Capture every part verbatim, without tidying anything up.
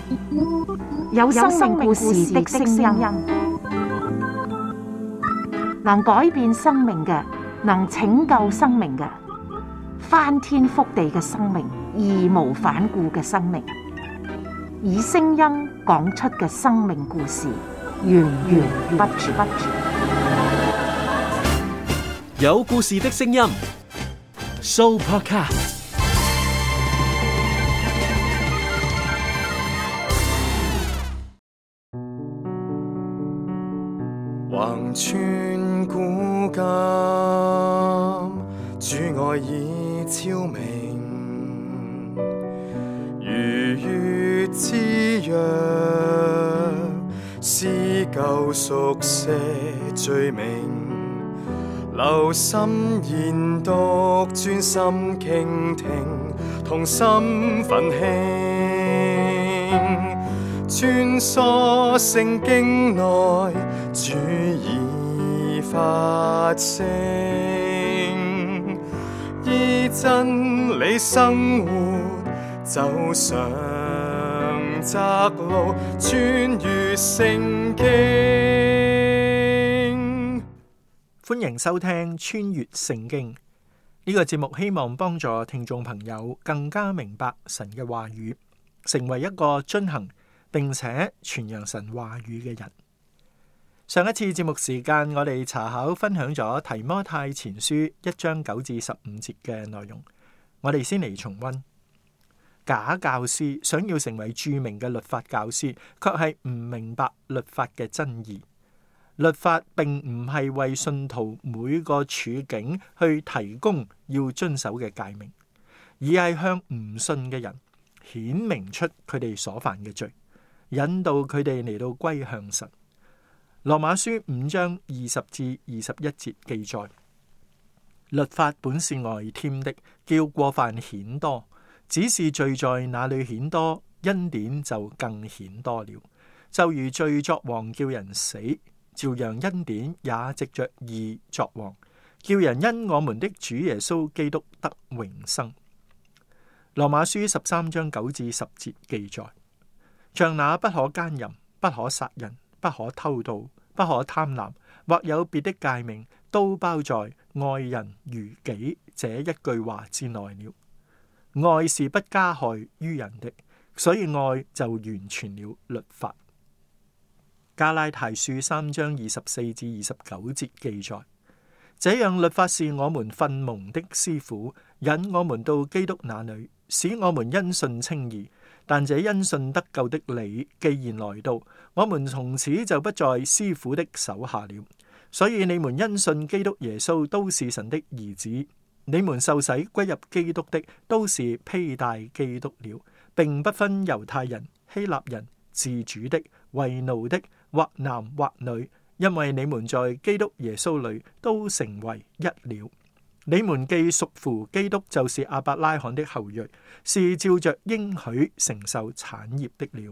有生命故事的聲音，能改變生命嘅，能拯救生命嘅，翻天覆地嘅生命，義無反顧嘅生命，以聲音講出嘅生命故事，源源不絕。 有故事的聲音 ，Sooo Podcast。 橫穿古今，主愛已超明，如月之約，撕舊熟寫罪名，留心研讀，專心傾聽，同心奮興，穿梭聖經內，主已發聲，依真理生活，走上窄路，穿越聖經。 歡迎收聽穿越聖經呢個節目，希望幫助聽眾朋友更加明白神嘅話語，成為一個遵行並且傳揚神話語嘅人。上一次節目時間，我哋查考分享咗提摩太前書一章九至十五節嘅內容。我哋先嚟重溫。假教師想要成為著名嘅律法教師，卻係唔明白律法嘅真義。律法並唔係為信徒每個處境去提供要遵守嘅誡命，而係向唔信嘅人顯明出佢哋所犯嘅罪，引導佢哋嚟到歸向神。羅馬書五章二十至二十一節記載：律法本是外添的，叫過犯顯多；只是罪在那裏顯多，恩典就更顯多了。就如罪作王叫人死，照樣恩典也藉着義作王，叫人因我們的主耶穌基督得永生。羅馬書十三章九至十節記載：像那不可奸淫、不可殺人、不可偷盜、不可貪婪，或有別的誡命，都包在愛人如己這一句話之內了。愛是不加害於人的，所以愛就完全了律法。加拉太書三章二十四至二十九節記載：這樣律法是我們訓蒙的師傅，引我們到基督那裏，使我們因信稱義。但這因信得救的理既然來到，我們從此就不在師傅的手下了。所以你們因信基督耶穌都是神的兒子，你們受洗歸入基督的都是披戴基督了，並不分猶太人、希臘人、自主的、為奴的，或男或女，因為你們在基督耶穌裏都成為一了。你們既屬乎基督，就是亞伯拉罕的後裔，是照着應許承受產業的了。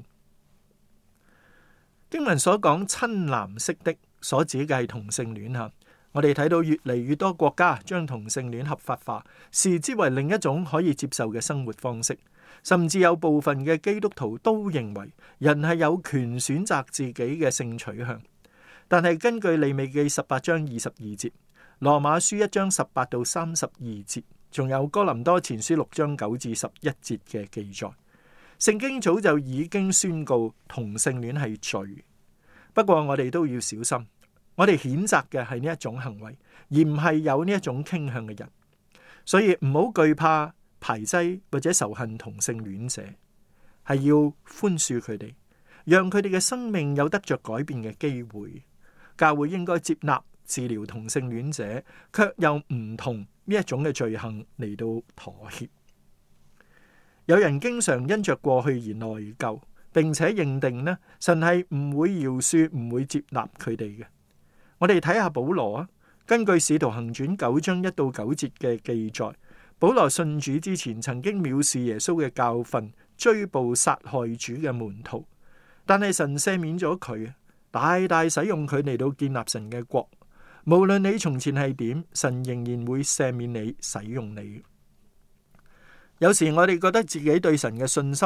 經文所講親男色的，所指嘅係同性戀吓。我哋睇到越嚟越多國家將同性戀合法化，視之為另一種可以接受嘅生活方式。甚至有部分嘅基督徒都認為人係有權選擇自己嘅性取向。但係根據利未記十八章二十二節、羅馬書一章十八到三十二節，仲有哥林多前書六章九至十一節嘅記載，聖經早就已經宣告同性戀係罪。不過我哋都要小心，我哋譴責嘅係呢一種行為，而唔係有呢一種傾向嘅人。所以唔好懼怕排擠或者仇恨同性戀者，係要寬恕佢哋，讓佢哋嘅生命有得着改變嘅機會。教會應該接納治療同性戀者，卻又唔同呢一種嘅罪行嚟到妥協。有人經常因着過去而內疚，並且認定呢，神係唔會饒恕、唔會接納佢哋嘅。我哋睇下保羅啊，根據使徒行傳九章一到九節嘅記載，保羅信主之前曾經藐視耶穌嘅教訓，追捕殺害主嘅門徒，但係神赦免咗佢，大大使用佢嚟到建立神嘅國。無論你從前係點，神仍然會赦免你，使用你。有時我哋覺得自己對神嘅信心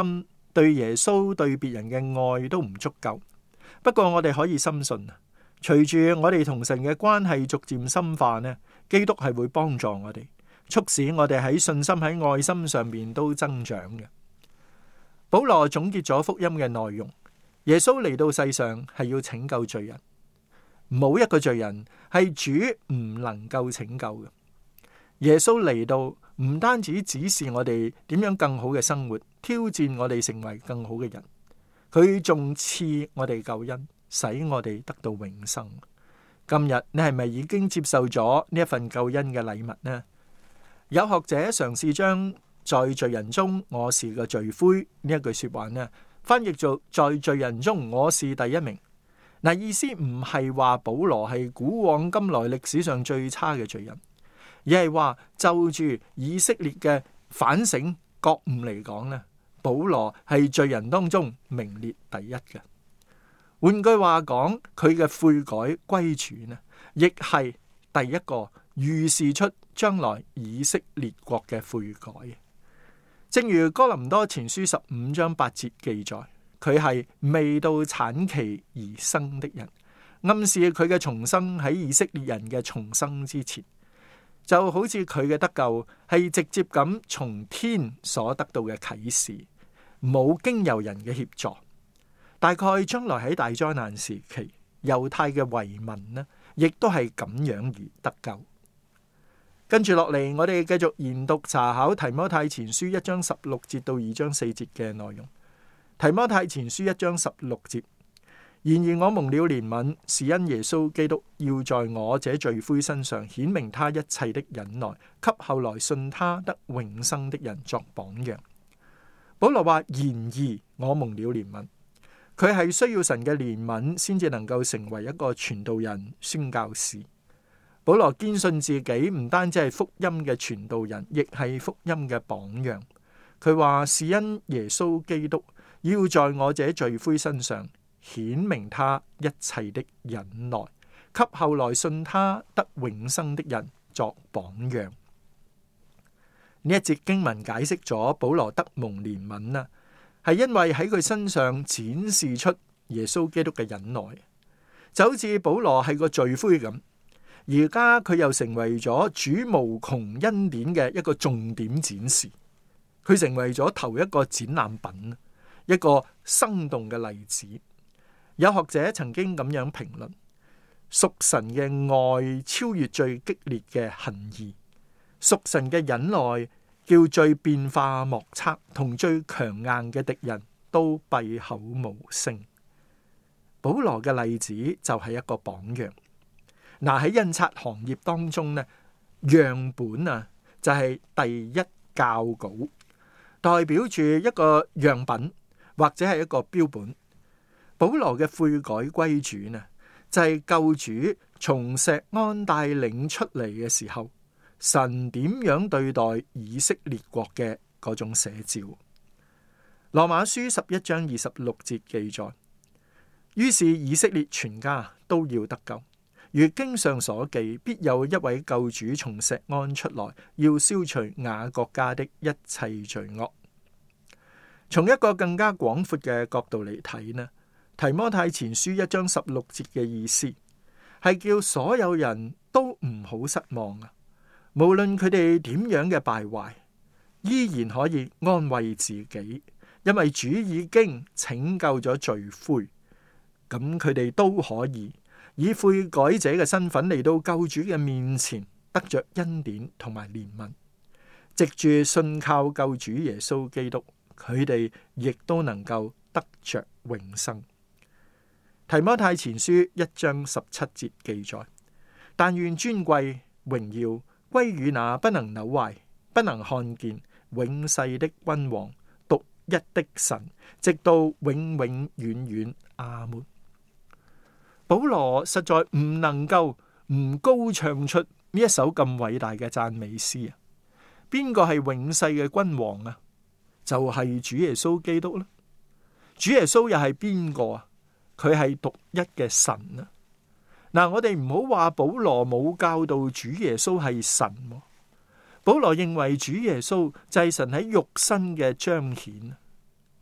對耶穌、對別人嘅愛都唔足夠。不過我哋可以深信，隨住我哋同神嘅關係逐漸深化呢，基督係會幫助我哋，促使我哋喺信心、喺愛心上面都增長嘅。保羅總結咗福音嘅內容，耶穌嚟到世上係要拯救罪人，冇一個罪人係主唔能夠拯救嘅。耶穌嚟到唔單止指示我哋點樣更好嘅生活，挑戰我哋成為更好嘅人，佢仲賜我哋救恩，使我哋得到永生。今日你係咪已經接受咗呢一份救恩嘅禮物呢？有學者嘗試將在罪人中我是個罪魁呢一句說話呢，翻譯做在罪人中我是第一名。嗱，意思唔係話保羅係古往今來歷史上最差嘅罪人，而係話就住以色列嘅反省覺悟嚟講呢，保羅係罪人當中名列第一嘅。換句話講，佢嘅悔改歸主呢，亦係第一個預示出將來以色列國嘅悔改。正如哥林多前書十五章八節記載，佢係未到產期而生的人，暗示佢嘅重生喺以色列人嘅重生之前，就好似佢嘅得救係直接咁從天所得到嘅啟示，冇經由人嘅協助。大概將來喺大災難時期，猶太嘅遺民呢，亦都係咁樣而得救。跟住落嚟，我哋繼續研讀查考提摩太前書一章十六節到二章四節嘅內容。提摩太前書一章十六節，然而我蒙了憐憫，是因耶穌基督要在我這罪魁身上顯明他一切的忍耐，給後來信他得永生的人作榜樣。保羅話：然而我蒙了憐憫，佢係需要神嘅憐憫先至能夠成為一個傳道人、宣教士。保羅堅信自己唔單止係福音嘅傳道人，亦係福音嘅榜樣。佢話：是因耶穌基督要在我這罪魁身上顯明他一切的忍耐，給後來信他得永生的人作榜樣。呢一節經文解釋咗保羅得蒙憐憫啦，係因為喺佢身上展示出耶穌基督嘅忍耐，就好似保羅係個罪魁咁。而家佢又成為咗主無窮恩典嘅一個重點展示，佢成為咗頭一個展覽品，一個生動嘅例子。有學者曾經咁樣評論：屬神嘅愛超越最激烈嘅恨意，屬神嘅忍耐叫最變化莫測同最強硬嘅敵人都閉口無聲。保羅嘅例子就係一個榜樣。嗱，喺印刷行業當中呢，樣本啊就係第一校稿，代表住一個樣品或者係一個標本。保羅嘅悔改歸主呢，就係救主從錫安帶領出嚟嘅時候，神點樣對待以色列國嘅嗰種寫照。羅馬書十一章二十六節記載，於是以色列全家都要得救。如經上所記，必有一位救主從錫安出來，要消除雅各家的一切罪惡。從一個更加廣闊嘅角度嚟睇呢，提摩太前書一章十六節嘅意思係叫所有人都唔好失望啊！無論佢哋點樣嘅敗壞，依然可以安慰自己，因為主已經拯救咗罪魁，咁佢哋都可以以悔改者嘅身份嚟到救主嘅面前，得着恩典同埋憐憫，藉住信靠救主耶穌基督，佢哋亦都能夠得着永生。提摩太前書一章十七節記載：但願尊貴榮耀歸於那不能朽壞、不能看見、永世的君王、獨一的神，直到永永遠遠。阿門。保羅實在唔能夠唔高唱出呢一首咁偉大嘅讚美詩啊！邊個係永世嘅君王啊？就係、是、主耶穌基督啦。主耶穌又係邊個啊？佢係獨一嘅神啊！嗱，我哋唔好話保羅冇教導主耶穌係神、啊。保羅認為主耶穌就係神喺肉身嘅彰顯。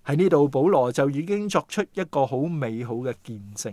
喺呢度，保羅就已經作出一個好美好嘅見證。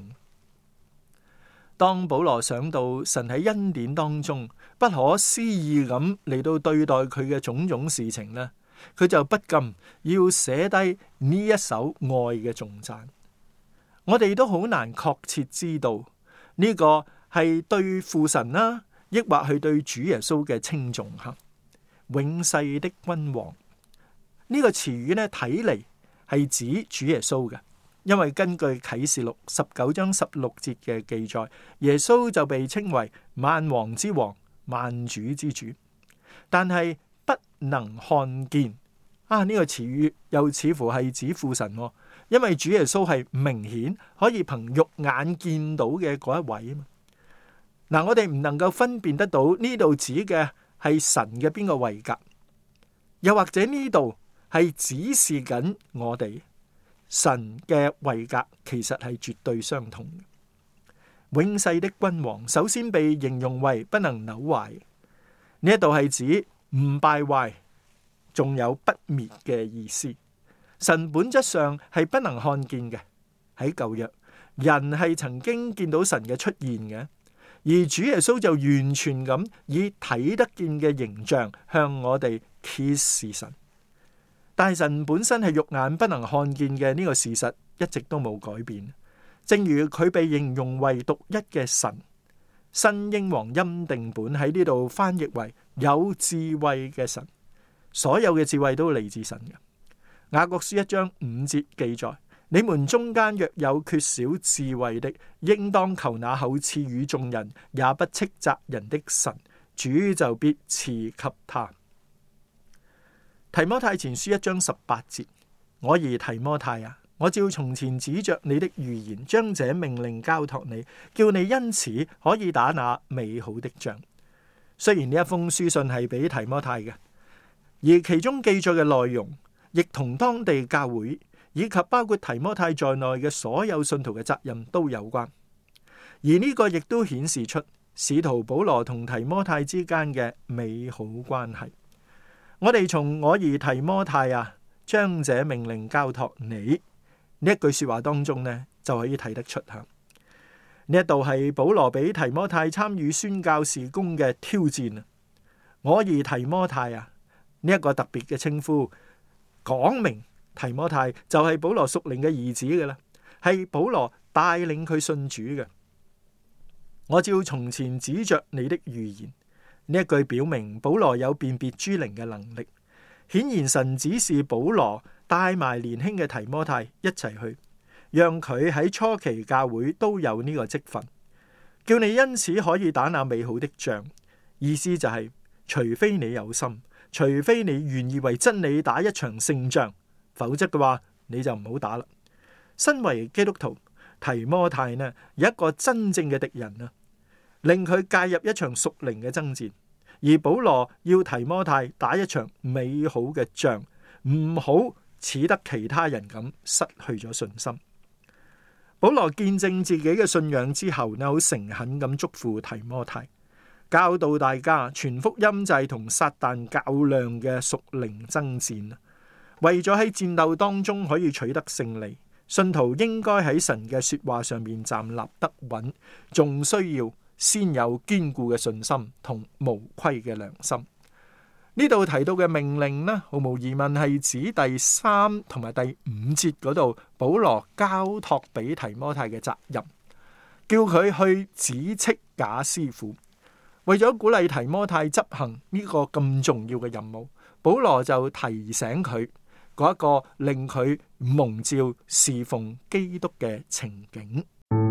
當保羅想到神喺恩典當中不可思議咁嚟到對待佢嘅種種事情呢，佢就不禁要寫低呢一首愛嘅頌讚。我哋都好難確切知道呢個係對父神啦，抑或係對主耶穌嘅稱頌吓。永世的君王呢個詞語呢，睇嚟係指主耶穌嘅，因為根據啟示錄十九章十六節嘅記載，耶穌就被稱為萬王之王、萬主之主。但係不能看見啊，呢個詞語又似乎係指父神，因為主耶穌係明顯可以憑肉眼見到嘅嗰一位啊嘛。嗱，我哋唔能夠分辨得到呢度指嘅係神嘅邊個位格，又或者呢度係指示緊我哋神嘅位格，其實係絕對相同嘅。永世的君王首先被形容為不能朽壞，呢一度係指唔敗壞，仲有不滅嘅意思。神本質上係不能看見嘅，喺舊約人係曾經見到神嘅出現嘅。而主耶穌就完全咁以睇得見嘅形象向我哋揭示神，但係神本身係肉眼不能看見嘅，呢個事實一直都冇改變。正如佢被形容為獨一嘅神，新英皇欽定本喺呢度翻譯為有智慧嘅神，所有嘅智慧都嚟自神嘅。雅各書一章五節記載，你們中間若有缺少智慧的，應當求那厚賜予眾人，也不斥責人的神，主就必賜給他。提摩太前書一章十八節，我兒提摩太啊，我照從前指着你的預言，將這命令交託你，叫你因此可以打那美好的仗。雖然呢一封書信係俾提摩太嘅，而其中記載嘅內容亦同當地教會以及包括提摩太在內嘅所有信徒嘅責任都有關，而呢個亦都顯示出使徒保羅同提摩太之間嘅美好關係。我哋從我兒提摩太啊，將這命令交託你呢一句說話當中呢，就可以睇得出吓。呢一度係保羅俾提摩太參與宣教事工嘅挑戰啊！我兒提摩太啊，呢一個特別嘅稱呼，講明提摩太就係保羅屬靈嘅兒子嘅啦，係保羅帶領佢信主嘅。我照從前指着你的預言，呢一句表明保羅有辨別諸靈嘅能力。顯然神指示保羅帶埋年輕嘅提摩太一齊去，讓佢喺初期教會都有呢個職分，叫你因此可以打那美好的仗。意思就係、是，除非你有心，除非你願意為真理打一場勝仗，否則嘅話你就唔好打啦。身為基督徒，提摩太呢有一個真正嘅敵人啊，令佢介入一場屬靈嘅爭戰。而保羅要提摩太打一場美好嘅仗，唔好似得其他人咁失去咗信心。保羅見證自己嘅信仰之後呢，好誠懇咁囑咐提摩太，教導大家傳福音就係同撒旦較量嘅屬靈爭戰。為咗喺戰鬥當中可以取得勝利，信徒應該喺神嘅說話上面站立得穩，仲需要先有堅固嘅信心同無虧嘅良心。呢度提到嘅命令呢，毫無疑問係指第三同埋第五節嗰度保羅交託俾提摩太嘅責任，叫佢去指斥假師傅。為咗鼓勵提摩太執行呢個咁重要嘅任務，保羅就提醒佢嗰一個令佢蒙召侍奉基督嘅情景。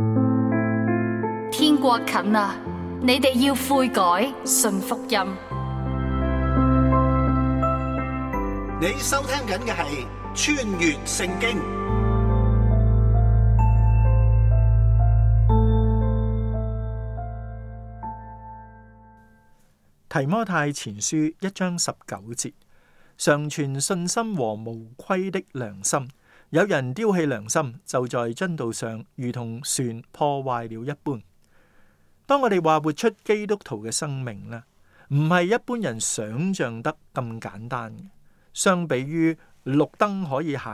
天國近啦，你哋要悔改，信福音。 你收聽緊嘅係穿越聖經。 提摩太前書一章十九節，常存信心和無虧的良心。有人丟棄良心，就在真道上如同船破壞了一般。當我哋話活出基督徒嘅生命呢，唔係一般人想象得咁簡單嘅。相比於綠燈可以行，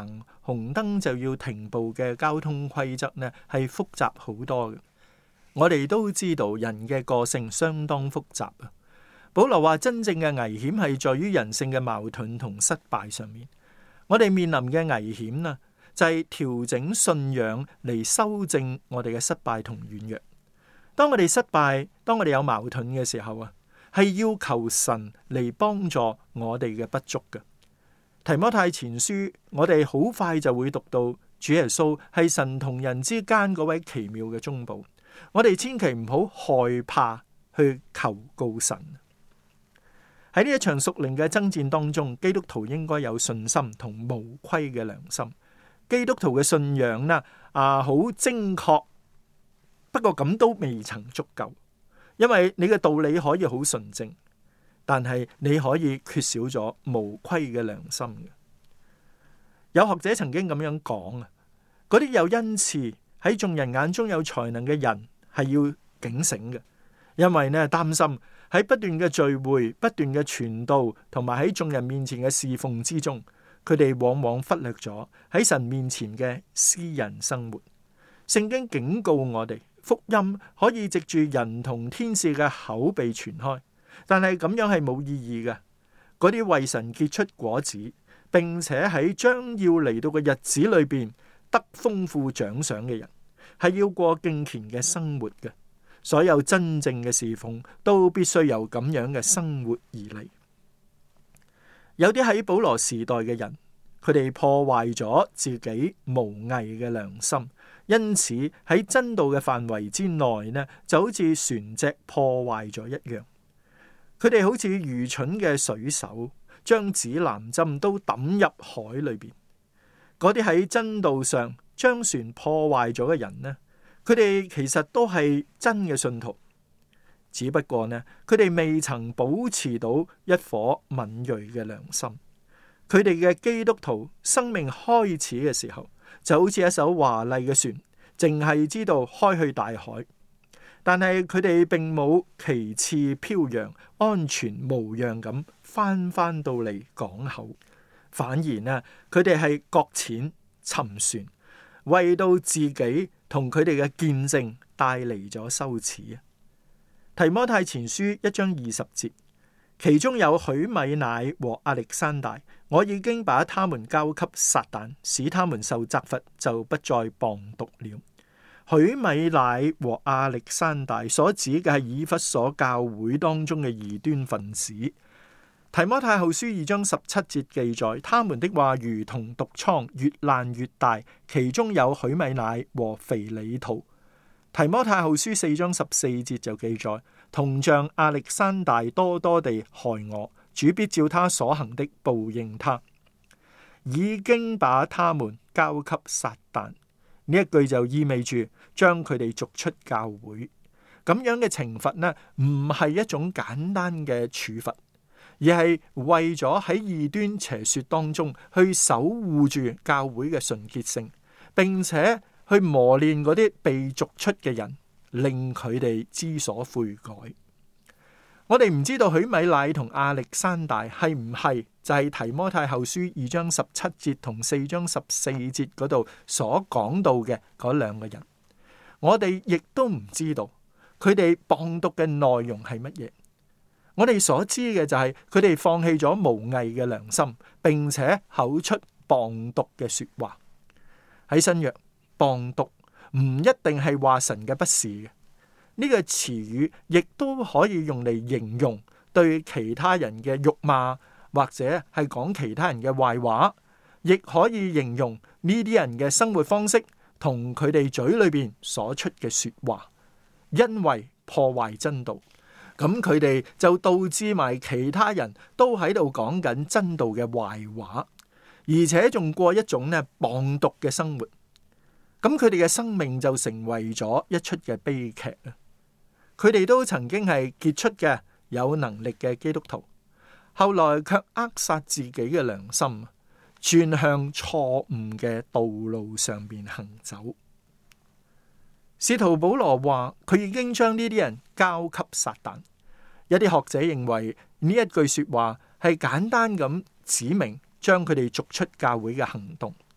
紅燈就要停步嘅交通規則呢，係複雜好多嘅。我哋都知道人嘅個性相當複雜啊。保羅話真正嘅危險係在於人性嘅矛盾同失敗上面。我哋面臨嘅危險啊，就係調整信仰嚟修正我哋嘅失敗同軟弱。當我哋失敗，當我哋有矛盾嘅時候啊，係要求神嚟幫助我哋嘅不足嘅。提摩太前書，我哋好快就會讀到主耶穌係神同人之間嗰位奇妙嘅中保。我哋千祈唔好害怕去求告神。喺呢一場屬靈嘅爭戰當中，基督徒應該有信心同無虧嘅良心。基督徒嘅信仰呢，啊，好精確，不過咁都未曾足夠，因為你嘅道理可以好純正，但係你可以缺少咗無虧嘅良心嘅。有學者曾經咁樣講啊，嗰啲有恩賜喺眾人眼中有才能嘅人係要警醒嘅，因為呢擔心喺不斷嘅聚會、不斷嘅傳道同埋喺眾人面前嘅侍奉之中，佢哋往往忽略咗喺神面前嘅私人生活。聖經警告我哋，福音可以藉住人同天使嘅口被傳開，但係咁樣係冇意義嘅。嗰啲為神結出果子，並且喺將要嚟到嘅日子裏邊得豐富獎賞嘅人，係要過敬虔嘅生活嘅。所有真正嘅侍奉都必須由咁樣嘅生活而嚟。有啲喺保羅時代嘅人，佢哋破壞咗自己無偽嘅良心，因此喺真道嘅範圍之內呢，就好似船隻破壞咗一樣。佢哋好似愚蠢嘅水手，將指南針都抌入海裏邊。嗰啲喺真道上將船破壞咗嘅人呢，佢哋其實都係真嘅信徒，只不過呢，佢哋未曾保持到一顆敏銳嘅良心。佢哋嘅基督徒生命開始嘅時候，就好似一艘華麗嘅船，淨係知道開去大海，但係佢哋並冇旗幟飄揚、安全無恙咁翻翻到嚟港口，反而呢，佢哋係擱淺沉船，為到自己同佢哋嘅見證帶嚟咗羞恥啊！提摩太前書一章二十節，其中有許米乃和亞歷山大，我已經把他們交給撒旦，使他們受責罰，就不再謗讟了。許米乃和亞歷山大所指嘅係以弗所教會當中嘅異端分子。提摩太後書二章十七節記載，他們的話如同毒瘡，越爛越大，其中有許米乃和腓利圖。提摩太後書四章十四節就記載，同像亞歷山大多多地害我，主必照他所行的報應他。已經把他們交給撒旦，呢一句就意味住將佢哋逐出教會。咁樣嘅懲罰呢，唔係一種簡單嘅處罰，而係為咗喺異端邪說當中去守護住教會嘅純潔性，並且去磨練嗰啲被逐出嘅人，令佢哋知所悔改。我哋唔知道許米乃同亞歷山大係唔係就係提摩太後書二章十七節同四章十四節嗰度所講到嘅嗰兩個人。我哋亦都唔知道佢哋謗讟嘅內容係乜嘢。我哋所知嘅就係佢哋放棄咗無偽嘅良心，並且口出謗讟嘅說話。喺新約，謗讟唔一定係話神嘅不是嘅。呢個詞語亦都可以用嚟形容對其他人嘅辱罵，或者係講其他人嘅壞話，亦可以形容呢啲人嘅生活方式同佢哋嘴裏邊所出嘅說話。因為破壞真道，咁佢哋就導致埋其他人都喺度講緊真道嘅壞話，而且仲過一種呢謗讟嘅生活。咁佢哋嘅生命就成為咗一出嘅悲劇啊！佢哋都曾經係傑出嘅有能力嘅基督徒，後來卻扼殺自己嘅良心，轉向錯誤嘅道路上邊行走。使徒保羅話佢已經將呢啲人交給撒旦。有啲學者認為呢一句說話係簡單咁指明將佢哋逐出教會嘅行動。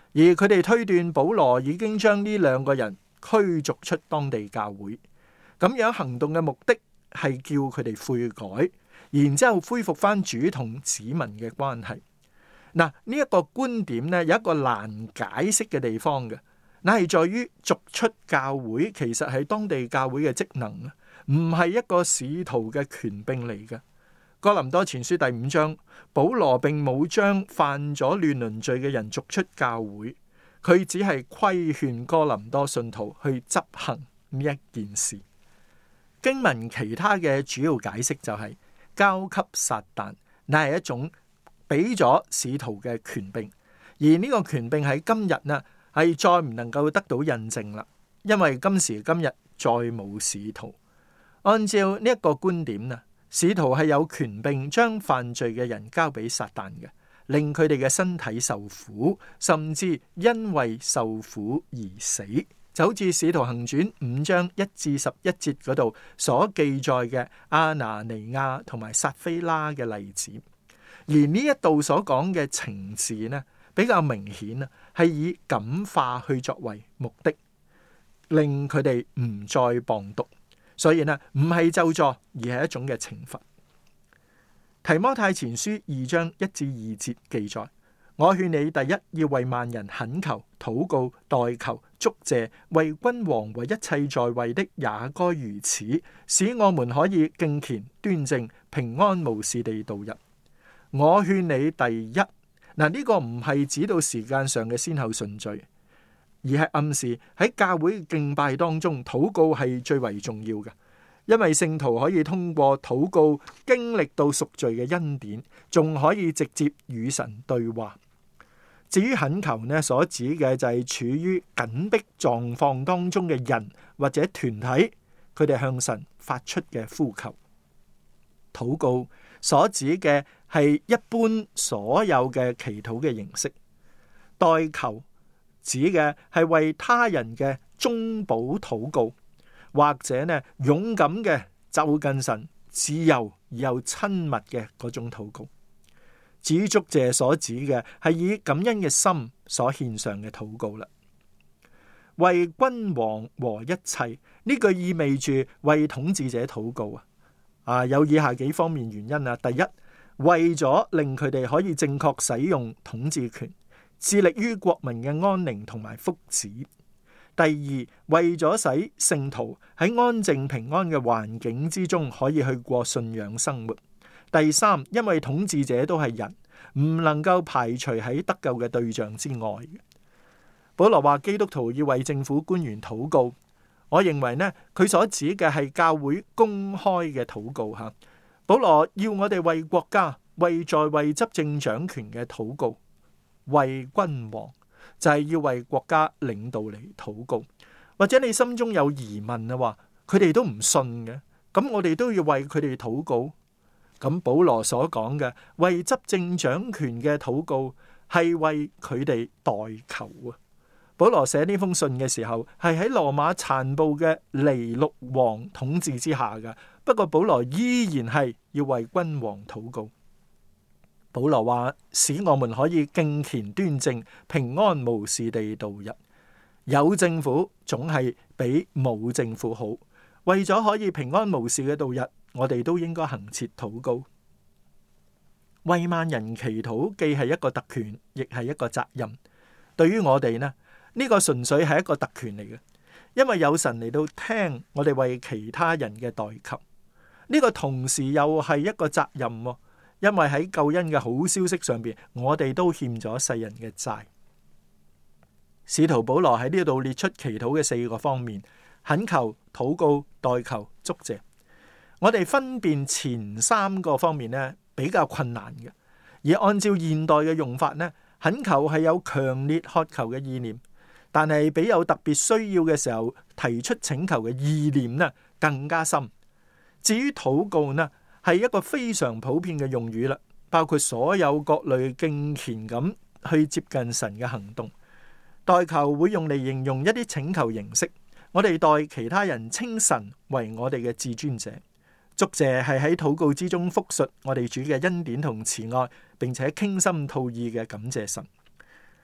而佢哋推斷保羅已經將呢兩個人驅逐出當地教會。咁樣行動嘅目的係叫佢哋悔改，然之後恢復翻主同子民嘅關係。嗱，呢一個觀點呢，有一個難解釋嘅地方嘅，那係在於逐出教會其實係當地教會嘅職能，唔係一個使徒嘅權柄嚟嘅。哥林多前書第五章，保羅並冇將犯咗亂倫罪嘅人逐出教會，佢只係規勸哥林多信徒去執行呢一件事。經文其他嘅主要解釋就係、是、交給撒旦，乃係一種俾咗使徒嘅權柄，而呢個權柄喺今日呢係再唔能夠得到印證啦，因為今時今日再冇使徒。按照呢一個觀點啊，使徒係有權柄將犯罪嘅人交俾撒旦嘅，令佢哋嘅身體受苦，甚至因為受苦而死。就好似《使徒行傳》五章一至十一節嗰度所記載嘅阿拿尼亞同埋撒非拉嘅例子，而呢一度所講嘅情字呢，比較明顯啊，係以感化去作為目的，令佢哋唔再謗讟，所以呢唔係咒詛，而係一種嘅懲罰。提摩太前書二章一至二節記載。我勸你第一要為萬人懇求、禱告、代求、祝謝，為君王和一切在位的也該如此，使我們可以敬虔端正、平安無事地度日。我勸你第一，嗱，呢個唔係指到時間上嘅先後順序，而係暗示喺教會敬拜當中，禱告係最為重要嘅，因為聖徒可以通過禱告經歷到贖罪嘅恩典，仲可以直接與神對話。至於懇求呢，所指嘅就係處於緊迫狀況當中嘅人或者團體，佢哋向神發出嘅呼求。禱告所指嘅係一般所有嘅祈禱嘅形式。代求指嘅係為他人嘅中保禱告，或者呢勇敢嘅就近神、自由而又親密嘅嗰種禱告。至於祝謝所指嘅係以感恩嘅心所獻上嘅禱告啦。為君王和一切，呢句意味住為統治者禱告啊！啊，有以下幾方面原因啊。第一，為咗令佢哋可以正確使用統治權，致力於國民嘅安寧同埋福祉。第二，為咗使聖徒喺安靜平安嘅環境之中可以去過信仰生活。第三，因為統治者都係人，唔能夠排除喺得救嘅對象之外。保羅話基督徒要為政府官員禱告，我認為呢，佢所指嘅係教會公開嘅禱告吓。保羅要我哋為國家、為在位執政掌權嘅禱告，為君王就係要為國家領導嚟禱告。或者你心中有疑問啊，話佢哋都唔信嘅，咁我哋都要為佢哋禱告。咁保羅所講嘅為執政掌權嘅禱告係為佢哋代求啊！保羅寫呢封信嘅時候係喺羅馬殘暴嘅尼祿王統治之下嘅，不過保羅依然係要為君王禱告。保羅話使我們可以敬虔端正、平安無事地度日。有政府總係比冇政府好，為咗可以平安無事嘅度日，我哋都應該恆切禱告。為萬人祈禱既係一個特權，亦係一個責任。對於我哋呢，呢個純粹係一個特權嚟嘅，因為有神嚟到聽我哋為其他人嘅代求。呢個同時又係一個責任，因為喺救恩嘅好消息上邊，我哋都欠咗世人嘅債。使徒保羅喺呢度列出祈禱嘅四個方面：懇求、禱告、代求、祝謝。我哋分辨前三個方面呢，比較困難嘅，而按照現代嘅用法呢，懇求係有強烈渴求嘅意念，但係比有特別需要嘅時候提出請求嘅意念呢更加深。至於禱告呢，係一個非常普遍嘅用語啦，包括所有各類敬虔咁去接近神嘅行動。代求會用嚟形容一啲請求形式，我哋代其他人稱神為我哋嘅至尊者。祝謝係喺禱告之中複述我哋主嘅恩典同慈愛，並且傾心吐意嘅感謝神。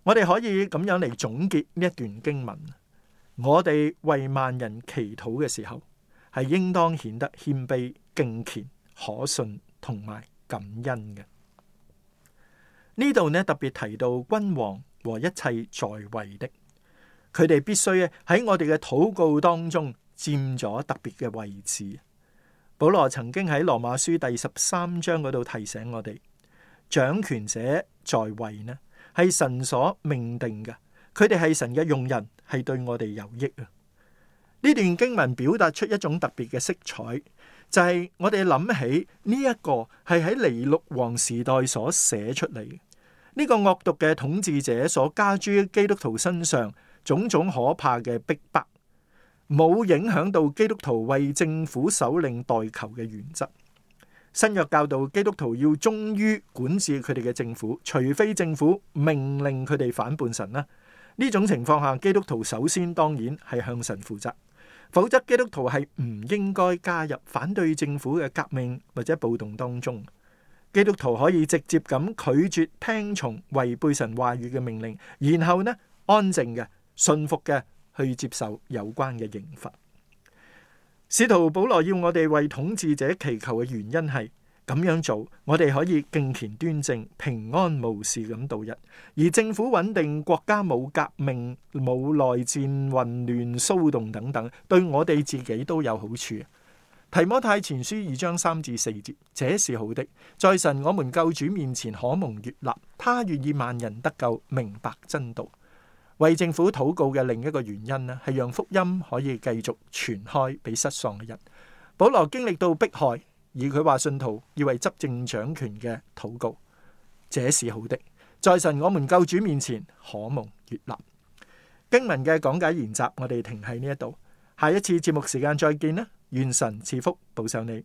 我哋可以咁樣嚟總結呢一段經文：我哋為萬人祈禱嘅時候，係應當顯得謙卑、敬虔、可信同埋感恩嘅。呢度呢特別提到君王和一切在位的，佢哋必須喺我哋嘅禱告當中佔咗特別嘅位置。保羅曾經喺羅馬書第十三章嗰度提醒我哋，掌權者在位呢係神所命定嘅，佢哋係神嘅用人，係對我哋有益啊。呢段經文表達出一種特別嘅色彩，就係、是、我哋諗起呢一個係喺尼祿王時代所寫出嚟嘅，呢、這個惡毒嘅統治者所加諸基督徒身上種種可怕嘅逼迫，冇影響到基督徒為政府首領代求嘅原則。新約教導基督徒要忠於管治佢哋嘅政府，除非政府命令佢哋反叛神啦。呢種情況下，基督徒首先當然係向神負責，否則基督徒係唔應該加入反對政府嘅革命或者暴動當中。基督徒可以直接咁拒絕聽從違背神話語嘅命令，然後呢安靜嘅信服嘅去接受有關嘅刑罰。使徒保羅要我哋為統治者祈求嘅原因係咁樣做，我哋可以敬虔端正、平安無事咁度日，而政府穩定、國家冇革命、冇內戰、混亂、騷動等等，對我哋自己都有好處。提摩太前書二章三至四節，這是好的，在神我們救主面前可蒙悅納，他願意萬人得救，明白真道。為政府禱告嘅另一個原因呢，係讓福音可以繼續傳開俾失喪嘅人。保羅經歷到迫害，而佢話信徒要為執政掌權嘅禱告，這是好的，在神我們救主面前可蒙悅納。經文嘅講解研習，我哋停喺呢一度，下一次節目時間再見啦，願神賜福保守你。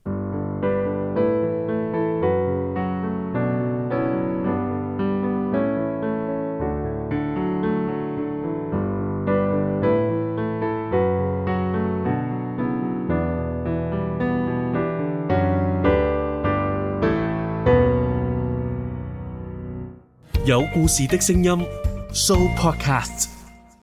有故事的聲音 Show Podcast。